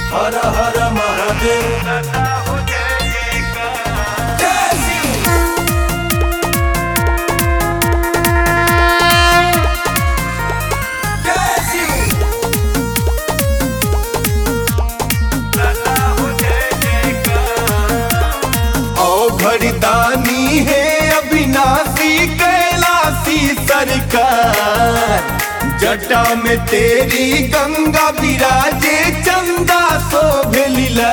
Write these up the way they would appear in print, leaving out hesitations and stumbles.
हर हर महादेव। जय शिव। जय शिव। ओ घरदानी है अविनाशी कैलाशी सरकार, जटा में तेरी गंगा विराजे चंदा शोभे लीला।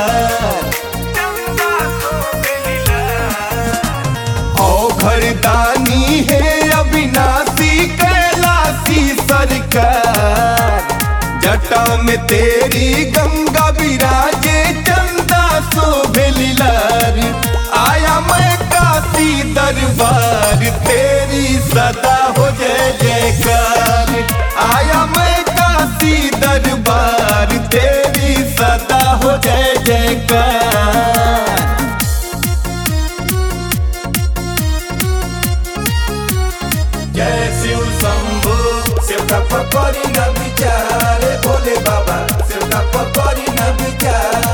ओ घरदानी है अविनाशी कैलाशी सरकार, जटा में तेरी गंगा विराजे चंदा शोभे लीलार। आया मैं काशी दरबार, तेरी सदा हो जय जयकार। आया मैं काशी दरबार, तेरी सदा हो जय जयकार। जय शिव शंभो, शिवका पकड़ी न विचार, भोले बाबा शिवका पकड़ी न विचार।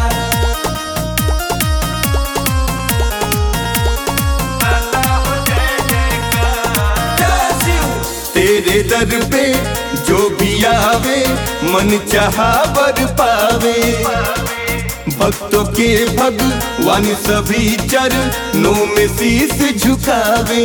तेरे दर पे जो भी आवे मन चाहा वर पावे, भक्तों के भगवान सभी चरणों में शीश झुकावे।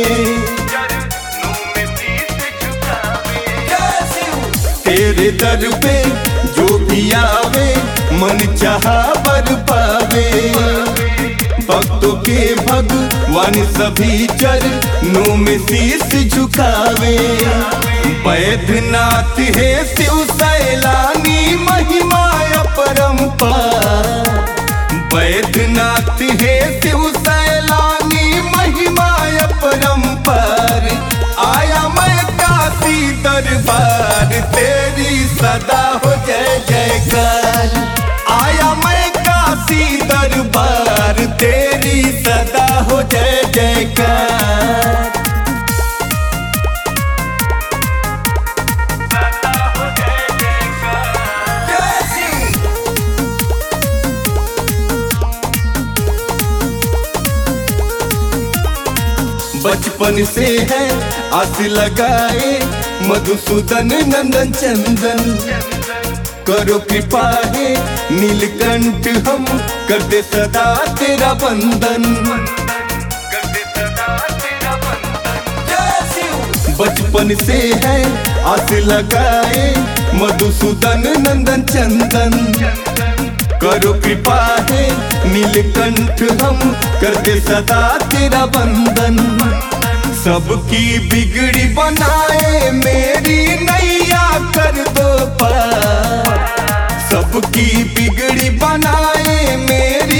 तेरे दर पे जो भी आवे मन चाहा वर पावे, भक्तों के भगवान सभी चरणों में शीश झुकावे। वैद्यनाथ है शिव सैलानी महिमा अपरंपार, वैद्यनाथ है शिव सैलानी महिमा अपरंपार। आया मैं काशी दरबार, तेरी सदा हो जय जयकार। आया मैं काशी दरबार, तेरी सदा हो जय जयकार। जय शिव। बचपन से है आस लगाए मधुसूदन नंदन चंदन, करो कृपा है नीलकंठ हम करते सदा तेरा वंदन। बचपन से है आस लगाए मधुसूदन नंदन चंदन, करो कृपा है नीलकंठ हम करते सदा तेरा वंदन। सबकी बिगड़ी बनाए मेरी नैया कर दो पार, सबकी बिगड़ी बनाए मेरी